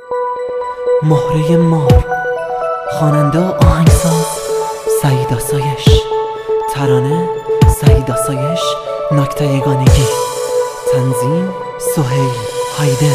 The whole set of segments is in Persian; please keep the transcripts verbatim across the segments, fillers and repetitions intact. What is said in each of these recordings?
مهره مار، خواننده و آهنگساز سعید آسایش، ترانه سعید آسایش، نکته یگانگی، تنظیم سهیل هایدن.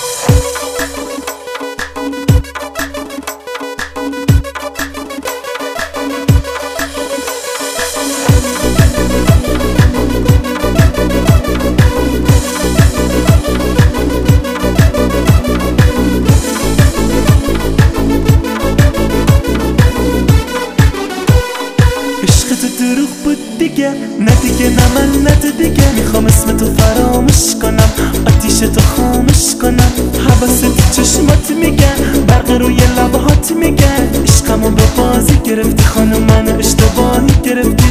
دروغ بود دیگه، نه دیگه، نه من، نه تو دیگه. میخوام اسم تو فراموش کنم، آتیش تو خاموش کنم. حواست چشمات میگن، برق روی لبهات میگن. عشقمو به بازی گرفتی خانم، منو اشتباهی گرفتی.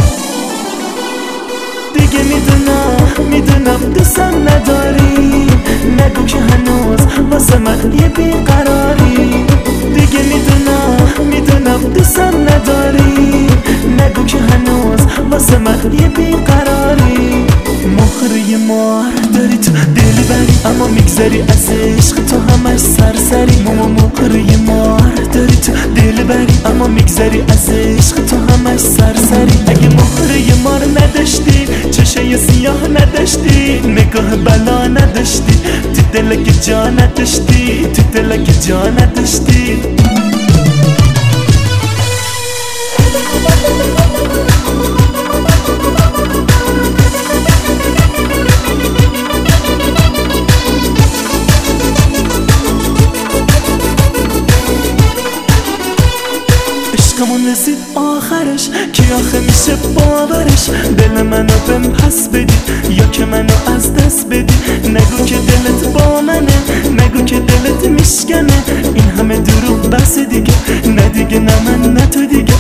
دیگه میدونم میدونم دوستم نداری، نگو که هنوز واسه من یه بیقراری. دیگه میدونم میدونم دوستم نداری، نگو که هنوز واسه من یه بیقراری. مهره مار داری تو دل بری، اما میگذری از عشق تو همش سرسری. ماما مهره مار داری تو دل بری، اما میگذری از عشق تو همش سرسری. اگه مهره مار نداشتی، چشای سیاه نداشتی، نگاه بلا نداشتی، تو دل که جا نداشتی، تو دل که جا نداشتی. عشقمون رسید آخرش، کی آخه میشه باورش؟ دل منو بهم پس بدی یا که منو از دست بدی. نگو که دلت با منه، نگو که دلت میشکنه. این همه دروغ بس دیگه، نه دیگه، نه من، نه تو دیگه.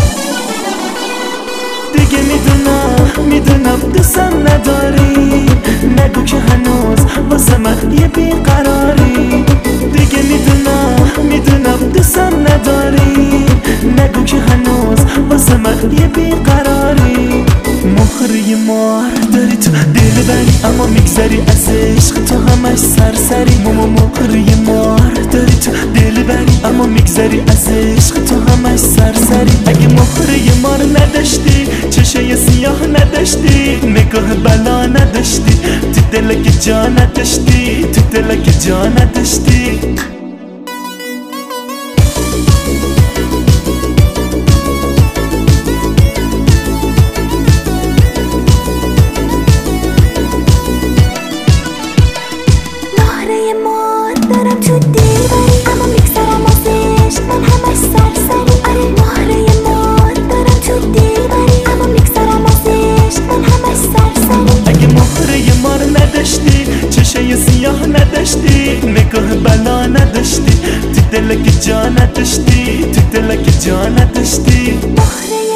دیگه میدونم میدونم دوستم نداری، نگو که هنوز واسه من یه بیقراری. دیگه میدونم میدونم دوستم نداری، نگو که هنوز واسه من یه بیقراری. مهره مار داری تو دل بری، اما میگذری از عشق تو همش سرسری. ماما مهره مار داری تو دل بری، اما میگذری از عشق تو همش سرسری. اگه مهره مار نداشتی، چشای سیاه نداشتی، نگاه بلا نداشتی، تو دل که جا نداشتی، تو دل که جا نداشتی. چشای سیاه نداشتی، نگاه بلا نداشتی، تو دل که جا نداشتی، تو دل که جا نداشتی.